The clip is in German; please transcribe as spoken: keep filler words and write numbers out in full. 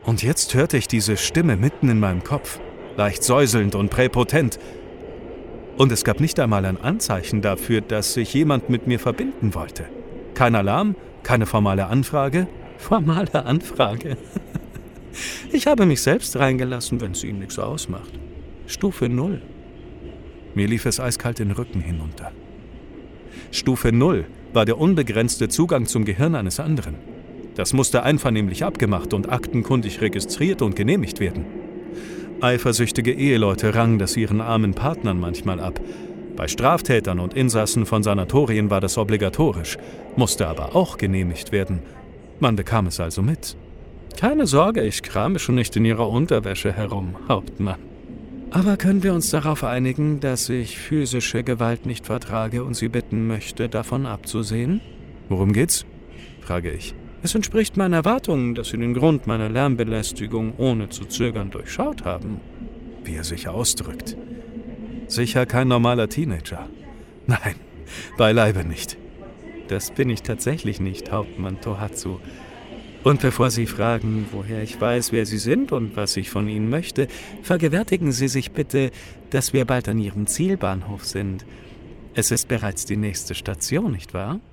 Und jetzt hörte ich diese Stimme mitten in meinem Kopf, leicht säuselnd und präpotent. Und es gab nicht einmal ein Anzeichen dafür, dass sich jemand mit mir verbinden wollte. Kein Alarm, keine formale Anfrage. Formale Anfrage? Ich habe mich selbst reingelassen, wenn es Ihnen nichts ausmacht. Stufe null. Mir lief es eiskalt den Rücken hinunter. Stufe null war der unbegrenzte Zugang zum Gehirn eines anderen. Das musste einvernehmlich abgemacht und aktenkundig registriert und genehmigt werden. Eifersüchtige Eheleute rangen das ihren armen Partnern manchmal ab. Bei Straftätern und Insassen von Sanatorien war das obligatorisch, musste aber auch genehmigt werden. Man bekam es also mit. Keine Sorge, ich krame schon nicht in Ihrer Unterwäsche herum, Hauptmann. Aber können wir uns darauf einigen, dass ich physische Gewalt nicht vertrage und Sie bitten möchte, davon abzusehen? Worum geht's? Frage ich. Es entspricht meinen Erwartungen, dass Sie den Grund meiner Lärmbelästigung ohne zu zögern durchschaut haben. Wie er sich ausdrückt. Sicher kein normaler Teenager. Nein, beileibe nicht. Das bin ich tatsächlich nicht, Hauptmann Tohatsu. Und bevor Sie fragen, woher ich weiß, wer Sie sind und was ich von Ihnen möchte, vergewärtigen Sie sich bitte, dass wir bald an Ihrem Zielbahnhof sind. Es ist bereits die nächste Station, nicht wahr?